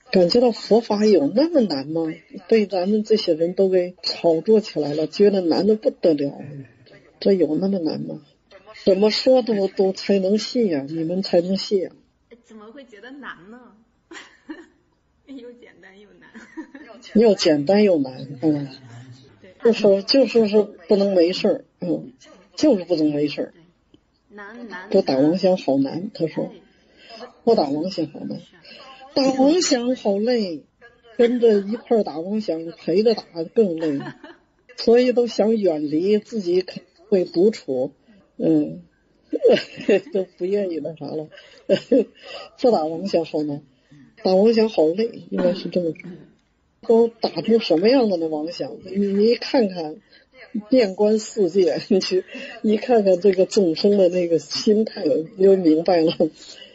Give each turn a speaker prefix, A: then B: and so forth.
A: 感觉到佛法有那么难吗？被咱们这些人都给炒作起来了，觉得难得不得了。这有那么难吗？怎么说都才能信呀？你们才能信呀？
B: 怎么会觉得难呢？又简单又难。
A: 又简单又难，就是不能没事儿，就是不能没事儿。
B: 难。
A: 这打王响好难，他说，不打王响好难，打王响好累，跟着一块打王响，陪着打更累，所以都想远离，自己可会独处，都不愿意那啥了。不打王响好难，打王响好累，应该是这么说。都打成什么样的呢？王响，你看看，遍观世界，你去一看看这个众生的那个心态，你就明白了。